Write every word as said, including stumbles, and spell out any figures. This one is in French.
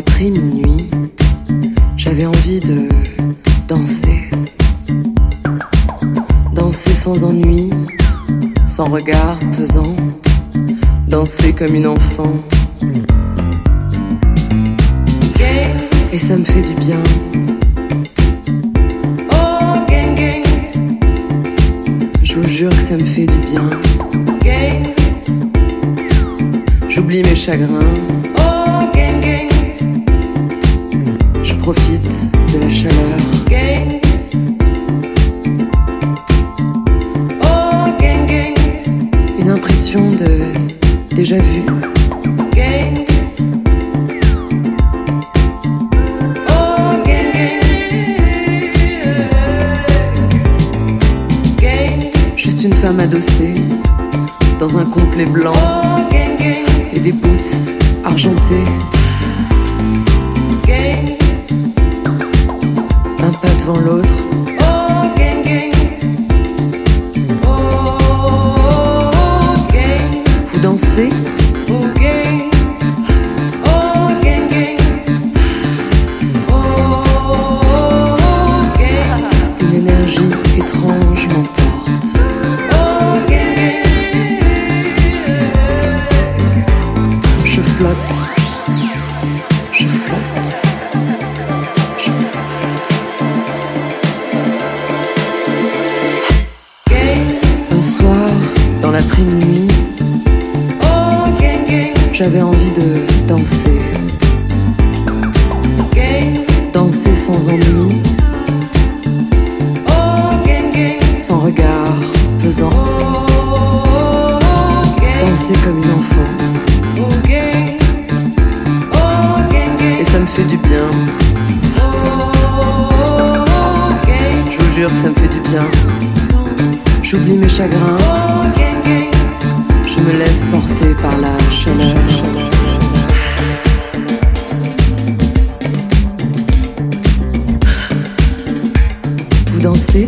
l'après-minuit, j'avais envie de danser. Danser sans ennui, sans regard pesant. Danser comme une enfant. Et ça me fait du bien. Je vous jure que ça me fait du bien. J'oublie mes chagrins. Je profite de la chaleur. Une impression de déjà vu. Juste une femme adossée dans un complet blanc et des boots argentés. Un pas devant l'autre. Vous dansez? Une énergie étrange m'emporte. Je flotte. Je flotte. Je flotte. Un soir, dans l'après-minuit, j'avais envie de danser. Danser sans ennui, sans regard pesant. Danser comme une enfant. Et ça me fait du bien. Je vous jure que ça me fait du bien. J'oublie mes chagrins. Je me laisse porter par la chaleur. Vous dansez?